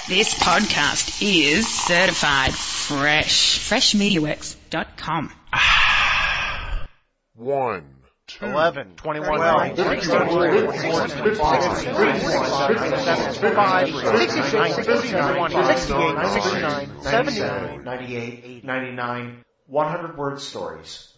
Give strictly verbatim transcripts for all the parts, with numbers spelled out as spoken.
This podcast is certified fresh. fresh media works dot com. One. Two, eleven, twenty-one, twelve, sixteen, sixteen, sixteen, sixty-eight, sixty-nine, seventy, ninety-eight, ninety-nine, one hundred word stories.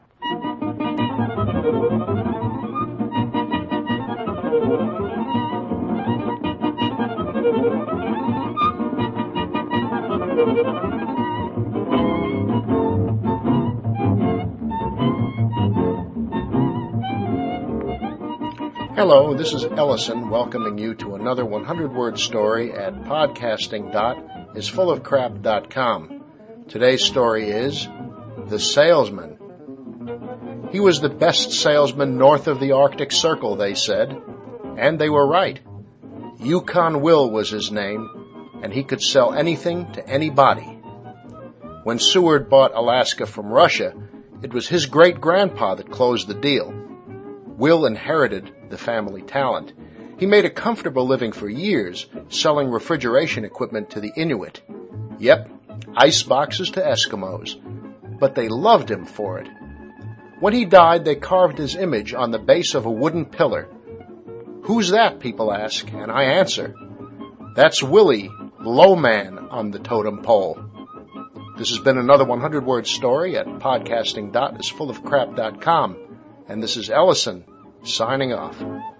Hello, this is Ellison welcoming you to another one hundred word story at podcasting dot is full of crap dot com. Today's story is The Salesman. He was the best salesman north of the Arctic Circle, they said, and they were right. Yukon Will was his name, and he could sell anything to anybody. When Seward bought Alaska from Russia, it was his great-grandpa that closed the deal. Will inherited the family talent. He made a comfortable living for years, selling refrigeration equipment to the Inuit. Yep, ice boxes to Eskimos. But they loved him for it. When he died, they carved his image on the base of a wooden pillar. Who's that, people ask, and I answer. That's Willie, low man on the totem pole. This has been another one hundred word story at podcasting dot is full of crap dot com. And this is Ellison, signing off.